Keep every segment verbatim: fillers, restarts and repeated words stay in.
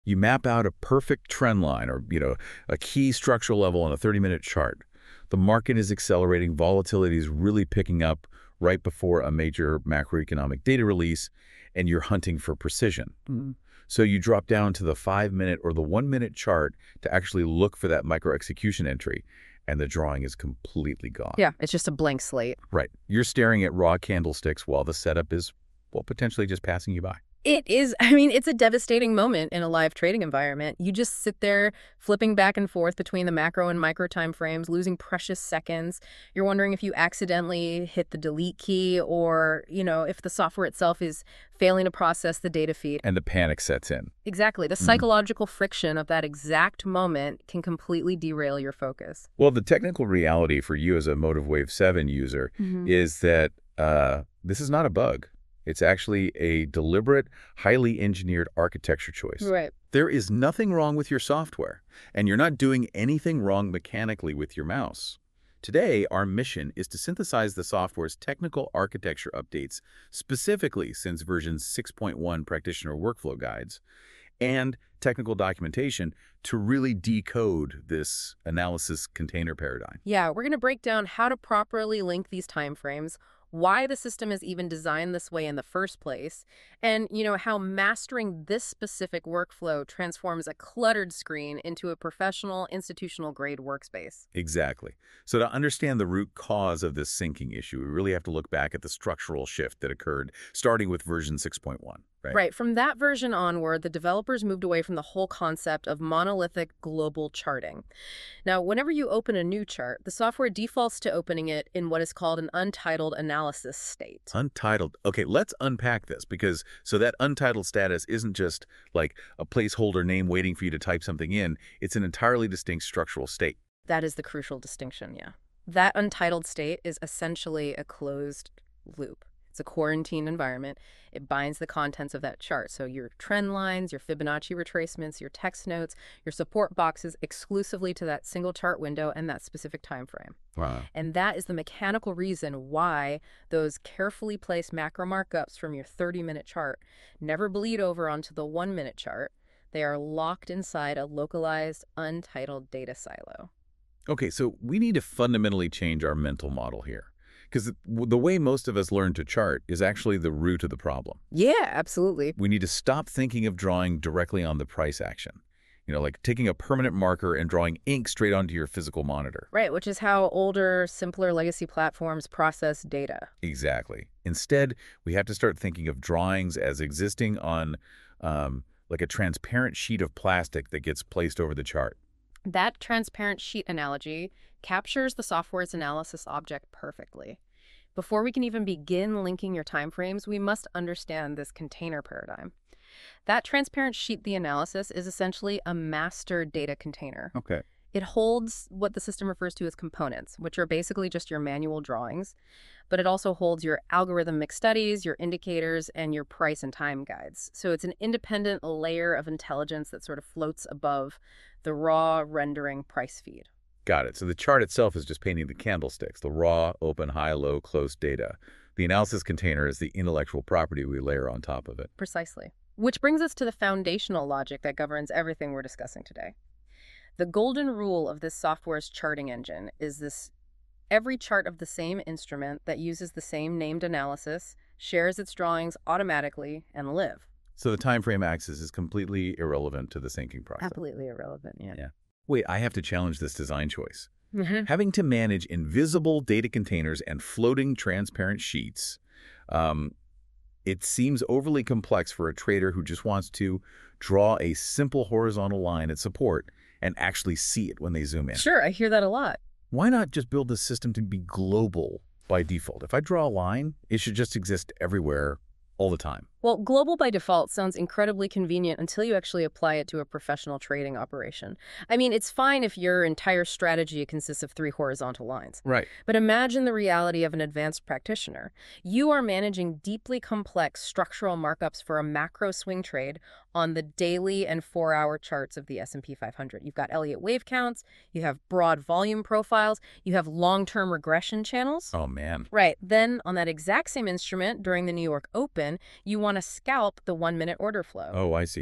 You map out a perfect trend line or, you know, a key structural level on a thirty-minute chart. The market is accelerating, volatility is really picking up right before a major macroeconomic data release, and you're hunting for precision. Mm-hmm. So you drop down to the five-minute or the one-minute chart to actually look for that micro-execution entry, and the drawing is completely gone. Yeah, it's just a blank slate. Right. You're staring at raw candlesticks while the setup is, well, potentially just passing you by. It is, I mean, it's a devastating moment in a live trading environment. You just sit there flipping back and forth between the macro and micro time frames, losing precious seconds. You're wondering if you accidentally hit the delete key or, you know, if the software itself is failing to process the data feed. And the panic sets in. Exactly. The Mhm. psychological friction of that exact moment can completely derail your focus. Well, the technical reality for you as a MotiveWave seven user Mhm. is that uh, this is not a bug. It's actually a deliberate, highly engineered architecture choice. Right. There is nothing wrong with your software, and you're not doing anything wrong mechanically with your mouse. Today, our mission is to synthesize the software's technical architecture updates, specifically since version six point one practitioner workflow guides, and technical documentation to really decode this analysis container paradigm. Yeah, we're going to break down how to properly link these timeframes, why the system is even designed this way in the first place, and, you know, how mastering this specific workflow transforms a cluttered screen into a professional, institutional-grade workspace. Exactly. So to understand the root cause of this syncing issue, we really have to look back at the structural shift that occurred starting with version six point one. Right. Right. From that version onward, the developers moved away from the whole concept of monolithic global charting. Now, whenever you open a new chart, the software defaults to opening it in what is called an untitled analysis state. Untitled. Okay, let's unpack this because so that untitled status isn't just like a placeholder name waiting for you to type something in. It's an entirely distinct structural state. That is the crucial distinction, yeah. That untitled state is essentially a closed loop. It's a quarantined environment. It binds the contents of that chart. So your trend lines, your Fibonacci retracements, your text notes, your support boxes exclusively to that single chart window and that specific time frame. Wow. And that is the mechanical reason why those carefully placed macro markups from your thirty-minute chart never bleed over onto the one-minute chart. They are locked inside a localized, untitled data silo. Okay, so we need to fundamentally change our mental model here. Because the way most of us learn to chart is actually the root of the problem. Yeah, absolutely. We need to stop thinking of drawing directly on the price action. You know, like taking a permanent marker and drawing ink straight onto your physical monitor. Right, which is how older, simpler legacy platforms process data. Exactly. Instead, we have to start thinking of drawings as existing on um, like a transparent sheet of plastic that gets placed over the chart. That transparent sheet analogy captures the software's analysis object perfectly. Before we can even begin linking your timeframes, we must understand this container paradigm. That transparent sheet, the analysis, is essentially a master data container. Okay. It holds what the system refers to as components, which are basically just your manual drawings, but it also holds your algorithmic studies, your indicators, and your price and time guides. So it's an independent layer of intelligence that sort of floats above the raw rendering price feed. Got it. So the chart itself is just painting the candlesticks, the raw, open, high, low, close data. The analysis container is the intellectual property we layer on top of it. Precisely. Which brings us to the foundational logic that governs everything we're discussing today. The golden rule of this software's charting engine is this: every chart of the same instrument that uses the same named analysis shares its drawings automatically and live. So the time frame axis is completely irrelevant to the syncing process. Completely irrelevant, yeah. Yeah. Wait, I have to challenge this design choice. Mm-hmm. Having to manage invisible data containers and floating transparent sheets, um, it seems overly complex for a trader who just wants to draw a simple horizontal line at support and actually see it when they zoom in. Sure, I hear that a lot. Why not just build the system to be global by default? If I draw a line, it should just exist everywhere all the time. Well, global by default sounds incredibly convenient until you actually apply it to a professional trading operation. I mean, it's fine if your entire strategy consists of three horizontal lines. Right. But imagine the reality of an advanced practitioner. You are managing deeply complex structural markups for a macro swing trade on the daily and four-hour charts of the S and P five hundred. You've got Elliott wave counts, you have broad volume profiles, you have long-term regression channels. Oh, man. Right. Then on that exact same instrument during the New York Open, you want to scalp the one-minute order flow. Oh, I see.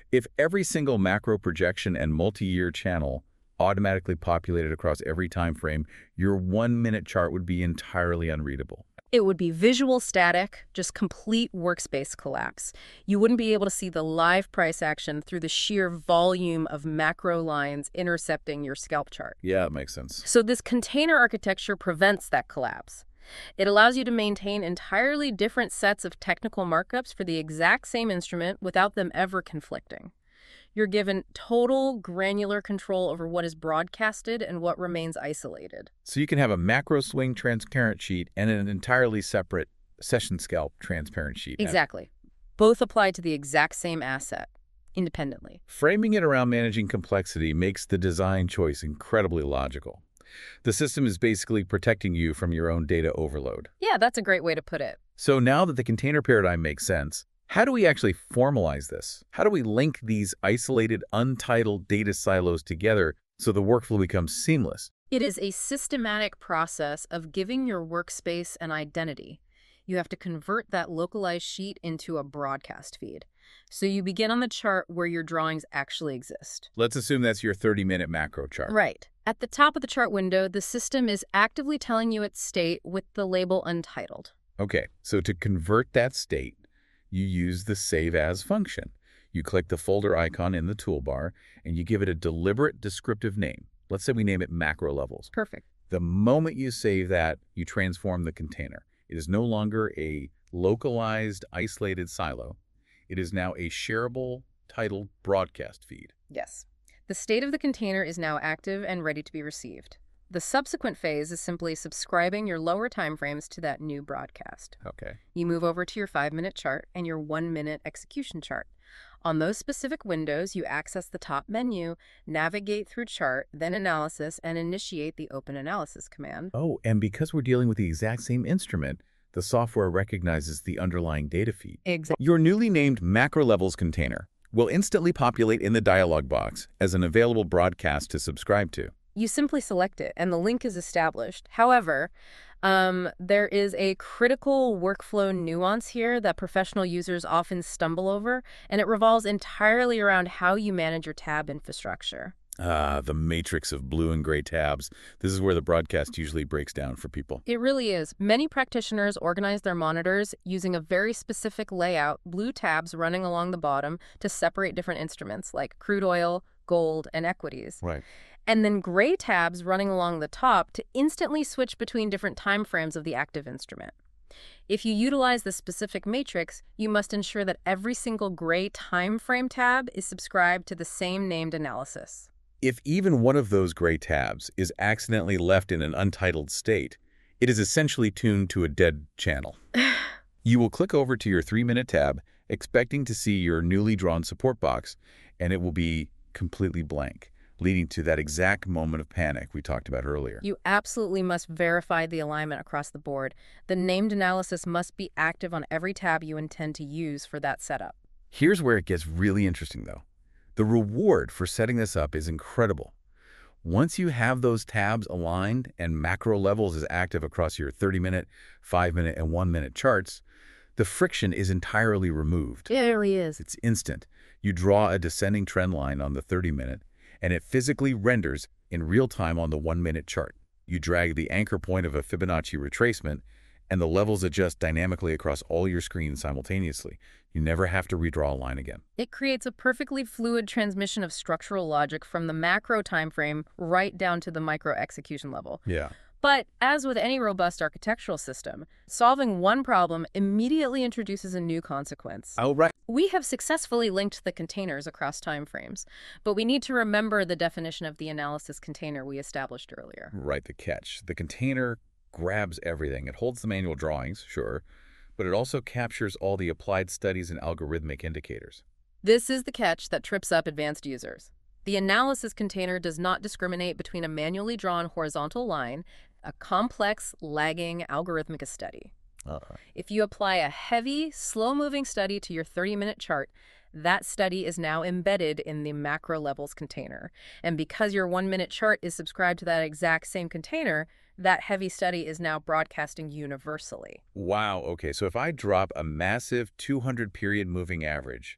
If every single macro projection and multi-year channel automatically populated across every time frame, your one-minute chart would be entirely unreadable. It would be visual static, just complete workspace collapse. You wouldn't be able to see the live price action through the sheer volume of macro lines intercepting your scalp chart. Yeah, it makes sense. So this container architecture prevents that collapse. It allows you to maintain entirely different sets of technical markups for the exact same instrument without them ever conflicting. You're given total granular control over what is broadcasted and what remains isolated. So you can have a macro swing transparent sheet and an entirely separate session scalp transparent sheet. Exactly. Both apply to the exact same asset, independently. Framing it around managing complexity makes the design choice incredibly logical. The system is basically protecting you from your own data overload. Yeah, that's a great way to put it. So now that the container paradigm makes sense, how do we actually formalize this? How do we link these isolated, untitled data silos together so the workflow becomes seamless? It is a systematic process of giving your workspace an identity. You have to convert that localized sheet into a broadcast feed. So you begin on the chart where your drawings actually exist. Let's assume that's your thirty-minute macro chart. Right. At the top of the chart window, the system is actively telling you its state with the label untitled. Okay, so to convert that state, you use the Save As function. You click the folder icon in the toolbar, and you give it a deliberate descriptive name. Let's say we name it Macro Levels. Perfect. The moment you save that, you transform the container. It is no longer a localized, isolated silo. It is now a shareable, titled broadcast feed. Yes. The state of the container is now active and ready to be received. The subsequent phase is simply subscribing your lower timeframes to that new broadcast. Okay. You move over to your five-minute chart and your one-minute execution chart. On those specific windows, you access the top menu, navigate through chart, then analysis, and initiate the open analysis command. Oh, and because we're dealing with the exact same instrument, the software recognizes the underlying data feed. Exactly. Your newly named Macro Levels container will instantly populate in the dialog box as an available broadcast to subscribe to. You simply select it, and the link is established. However, um, there is a critical workflow nuance here that professional users often stumble over, and it revolves entirely around how you manage your tab infrastructure. Ah, the matrix of blue and gray tabs. This is where the broadcast usually breaks down for people. It really is. Many practitioners organize their monitors using a very specific layout, blue tabs running along the bottom to separate different instruments like crude oil, gold, and equities. Right. And then gray tabs running along the top to instantly switch between different time frames of the active instrument. If you utilize the specific matrix, you must ensure that every single gray time frame tab is subscribed to the same named analysis. If even one of those gray tabs is accidentally left in an untitled state, it is essentially tuned to a dead channel. You will click over to your three-minute tab, expecting to see your newly drawn support box, and it will be completely blank, leading to that exact moment of panic we talked about earlier. You absolutely must verify the alignment across the board. The named analysis must be active on every tab you intend to use for that setup. Here's where it gets really interesting, though. The reward for setting this up is incredible. Once you have those tabs aligned and Macro Levels is active across your thirty-minute, five-minute, and one-minute charts, the friction is entirely removed. It really is. It's instant. You draw a descending trend line on the thirty-minute, and it physically renders in real time on the one-minute chart. You drag the anchor point of a Fibonacci retracement, and the levels adjust dynamically across all your screens simultaneously. You never have to redraw a line again. It creates a perfectly fluid transmission of structural logic from the macro time frame right down to the micro execution level. Yeah. But as with any robust architectural system, solving one problem immediately introduces a new consequence. Oh, right. We have successfully linked the containers across timeframes, but we need to remember the definition of the analysis container we established earlier. Right, the catch. The container grabs everything. It holds the manual drawings, sure, but it also captures all the applied studies and algorithmic indicators. This is the catch that trips up advanced users. The analysis container does not discriminate between a manually drawn horizontal line, a complex, lagging algorithmic study. Uh, If you apply a heavy, slow-moving study to your thirty-minute chart, that study is now embedded in the Macro Levels container. And because your one-minute chart is subscribed to that exact same container, that heavy study is now broadcasting universally. wow, okay, so if I drop a massive two hundred period moving average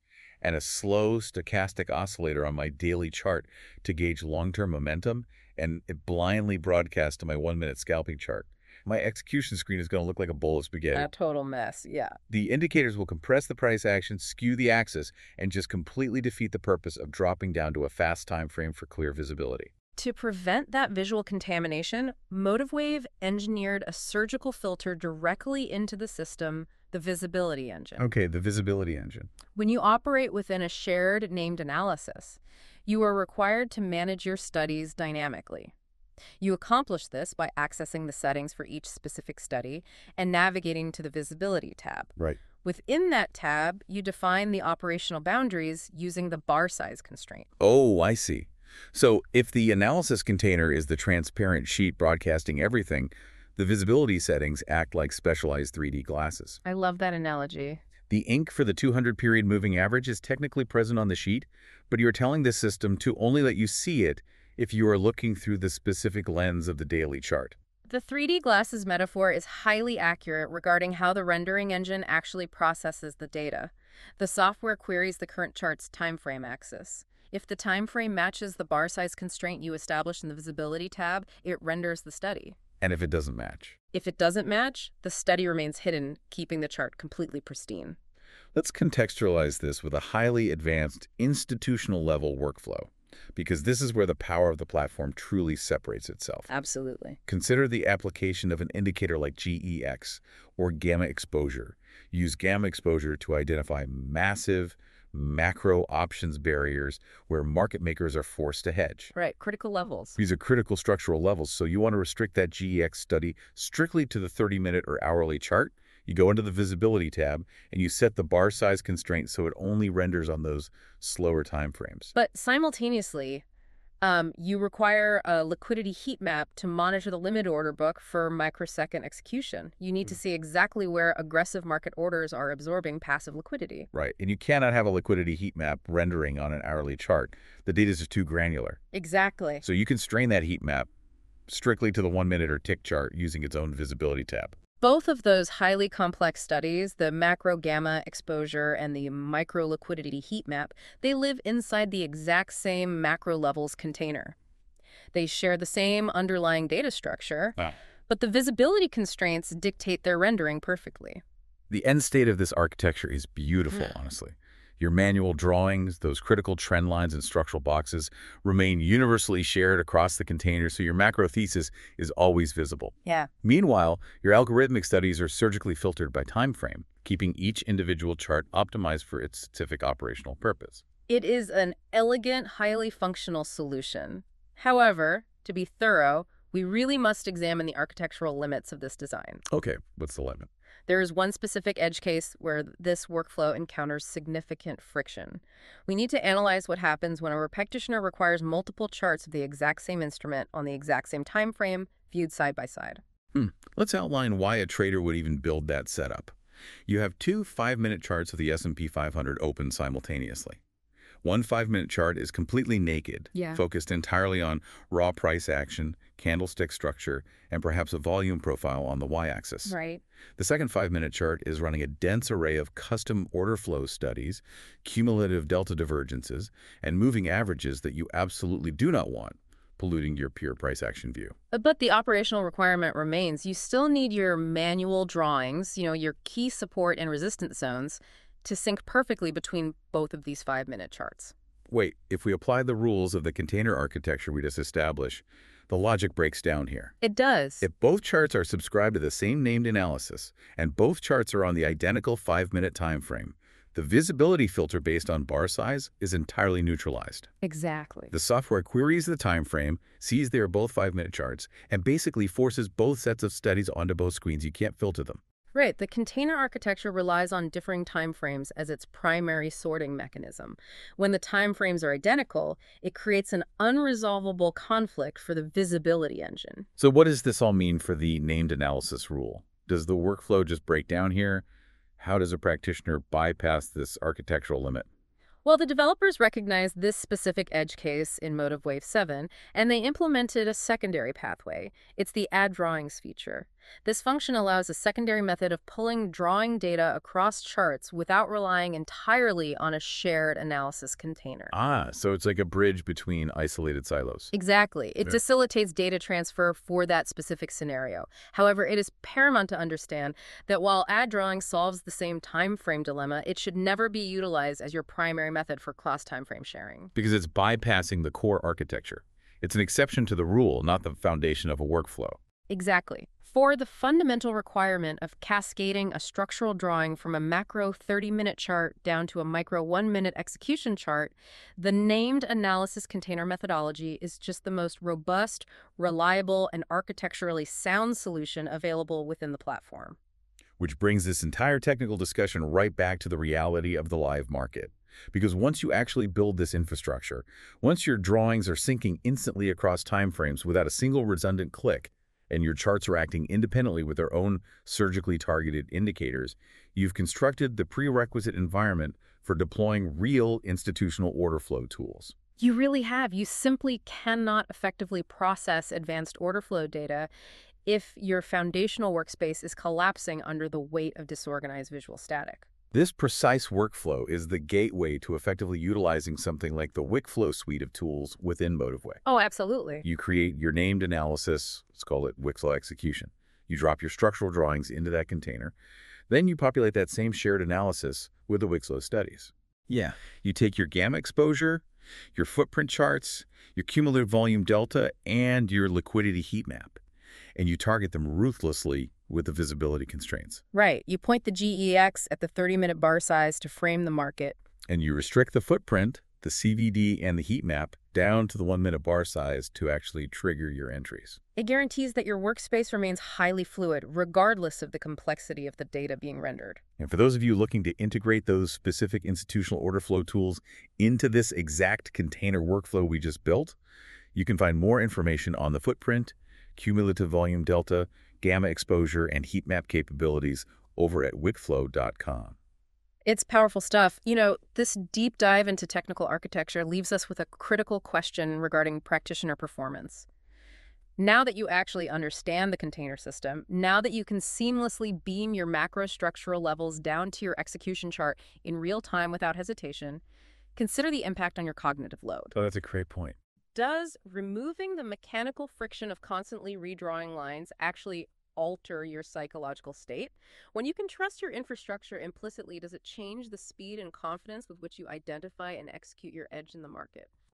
and a slow stochastic oscillator on my daily chart to gauge long-term momentum, and it blindly broadcasts to my one-minute scalping chart. My execution screen is going to look like a bowl of spaghetti. A total mess, yeah. The indicators will compress the price action, skew the axis, and just completely defeat the purpose of dropping down to a fast time frame for clear visibility. To prevent that visual contamination, MotiveWave engineered a surgical filter directly into the system, the visibility engine. Okay, the visibility engine. When you operate within a shared named analysis, you are required to manage your studies dynamically. You accomplish this by accessing the settings for each specific study and navigating to the Visibility tab. Right. Within that tab, you define the operational boundaries using the bar size constraint. Oh, I see. So if the analysis container is the transparent sheet broadcasting everything, the visibility settings act like specialized three D glasses. I love that analogy. The ink for the two hundred period moving average is technically present on the sheet, but you're telling this system to only let you see it if you are looking through the specific lens of the daily chart. The three D glasses metaphor is highly accurate regarding how the rendering engine actually processes the data. The software queries the current chart's time frame axis. If the time frame matches the bar size constraint you established in the Visibility tab, it renders the study. And if it doesn't match? If it doesn't match, the study remains hidden, keeping the chart completely pristine. Let's contextualize this with a highly advanced institutional level workflow, because this is where the power of the platform truly separates itself. Absolutely. Consider the application of an indicator like G E X or gamma exposure. Use gamma exposure to identify massive macro options barriers where market makers are forced to hedge. Right, critical levels. These are critical structural levels, so you want to restrict that G E X study strictly to the thirty minute or hourly chart. You go into the Visibility tab, and you set the bar size constraint so it only renders on those slower time frames. But simultaneously, um, you require a liquidity heat map to monitor the limit order book for microsecond execution. You need to see exactly where aggressive market orders are absorbing passive liquidity. Right, and you cannot have a liquidity heat map rendering on an hourly chart. The data is too granular. Exactly. So you constrain that heat map strictly to the one minute or tick chart using its own Visibility tab. Both of those highly complex studies, the macro gamma exposure and the micro liquidity heat map, they live inside the exact same macro levels container. They share the same underlying data structure, Ah. but the visibility constraints dictate their rendering perfectly. The end state of this architecture is beautiful, honestly. Your manual drawings, those critical trend lines and structural boxes remain universally shared across the container, so your macro thesis is always visible. Yeah. Meanwhile, your algorithmic studies are surgically filtered by time frame, keeping each individual chart optimized for its specific operational purpose. It is an elegant, highly functional solution. However, to be thorough, we really must examine the architectural limits of this design. Okay, what's the limit? There is one specific edge case where this workflow encounters significant friction. We need to analyze what happens when a practitioner requires multiple charts of the exact same instrument on the exact same time frame, viewed side by side. Hmm. Let's outline why a trader would even build that setup. You have two five-minute charts of the S and P five hundred open simultaneously. One five-minute chart is completely naked, Yeah. focused entirely on raw price action, candlestick structure, and perhaps a volume profile on the y-axis. Right. The second five-minute chart is running a dense array of custom order flow studies, cumulative delta divergences, and moving averages that you absolutely do not want, polluting your pure price action view. But the operational requirement remains. You still need your manual drawings, you know, your key support and resistance zones, to sync perfectly between both of these five-minute charts. Wait, if we apply the rules of the container architecture we just established, the logic breaks down here. It does. If both charts are subscribed to the same named analysis, and both charts are on the identical five-minute time frame, the visibility filter based on bar size is entirely neutralized. Exactly. The software queries the time frame, sees they are both five-minute charts, and basically forces both sets of studies onto both screens. You can't filter them. Right. The container architecture relies on differing time frames as its primary sorting mechanism. When the time frames are identical, it creates an unresolvable conflict for the visibility engine. So what does this all mean for the named analysis rule? Does the workflow just break down here? How does a practitioner bypass this architectural limit? Well, the developers recognized this specific edge case in MotiveWave seven, and they implemented a secondary pathway. It's the Add Drawings feature. This function allows a secondary method of pulling drawing data across charts without relying entirely on a shared analysis container. Ah, so it's like a bridge between isolated silos. Exactly. It Yeah. facilitates data transfer for that specific scenario. However, it is paramount to understand that while add drawing solves the same time frame dilemma, it should never be utilized as your primary method for cross time frame sharing. Because it's bypassing the core architecture. It's an exception to the rule, not the foundation of a workflow. Exactly. For the fundamental requirement of cascading a structural drawing from a macro thirty-minute chart down to a micro one-minute execution chart, the named analysis container methodology is just the most robust, reliable, and architecturally sound solution available within the platform. Which brings this entire technical discussion right back to the reality of the live market. Because once you actually build this infrastructure, once your drawings are syncing instantly across timeframes without a single redundant click, and your charts are acting independently with their own surgically targeted indicators, you've constructed the prerequisite environment for deploying real institutional order flow tools. You really have. You simply cannot effectively process advanced order flow data if your foundational workspace is collapsing under the weight of disorganized visual static. This precise workflow is the gateway to effectively utilizing something like the Wikflow suite of tools within Motiveway. Oh, absolutely. You create your named analysis, let's call it Wikflow execution. You drop your structural drawings into that container. Then you populate that same shared analysis with the Wikflow studies. Yeah. You take your gamma exposure, your footprint charts, your cumulative volume delta, and your liquidity heat map, and you target them ruthlessly with the visibility constraints. Right. You point the G E X at the thirty-minute bar size to frame the market. And you restrict the footprint, the C V D, and the heat map down to the one-minute bar size to actually trigger your entries. It guarantees that your workspace remains highly fluid, regardless of the complexity of the data being rendered. And for those of you looking to integrate those specific institutional order flow tools into this exact container workflow we just built, you can find more information on the footprint, cumulative volume delta, gamma exposure, and heat map capabilities over at wikflow dot com. It's powerful stuff. You know, this deep dive into technical architecture leaves us with a critical question regarding practitioner performance. Now that you actually understand the container system, now that you can seamlessly beam your macro structural levels down to your execution chart in real time without hesitation, consider the impact on your cognitive load. Oh, that's a great point. Does removing the mechanical friction of constantly redrawing lines actually alter your psychological state? When you can trust your infrastructure implicitly, does it change the speed and confidence with which you identify and execute your edge in the market?